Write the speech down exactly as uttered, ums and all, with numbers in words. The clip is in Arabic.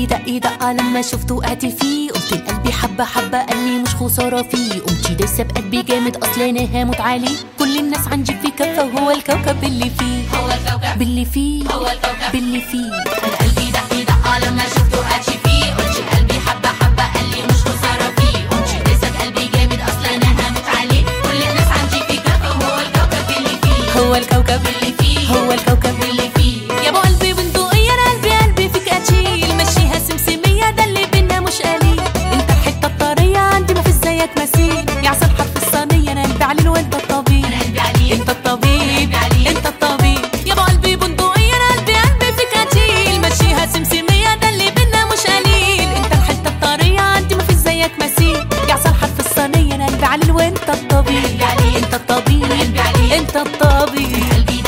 قلبي دق دقة لما شفته وقعت فيه. قلت لقلبي حبة حبة قال لي مش خسارة فيه. قمتي دايسة بقلبي جامد أصل أنا هموت عليه. كل الناس عندي في كفة وهو الكوكب اللي فيه، هو الكوكب باللي فيه، هو الكوكب باللي فيه. أنا قلبي دق دقة لما شفته وقعت فيه. قلت لقلبي حبة حبة قال لي مش خسارة فيه. قمتي دايسة بقلبي جامد أصل أنا هموت عليه. كل الناس عندي في كفة وهو الكوكب اللي فيه، هو الكوكب اللي فيه، هو الكوكب اللي فيه. يا ابو قلبي بندقية انا قلبي قلبي فيك اشيل. مشيها سمسمية ده اللي بينا مش قليل. انت الحتة الطرية عندي ما في زيك مثيل. يا عسل حرف الصينية انا قلبي عليل وانت الطبيب، أنا قلبي عليك، انت الطبيب، أنا قلبي عليك، انت الطبيب. يا ابو قلبي بندقية انا قلبي قلبي فيك اشيل. مشيها سمسمية ده اللي بينا مش قليل. انت الحتة الطرية عندي ما في زيك مثيل. يا عسل حرف الصينية انا قلبي عليل وانت الطبيب، أنا قلبي عليك، انت الطبيب، أنا قلبي عليك. انت الطبيب. قلبي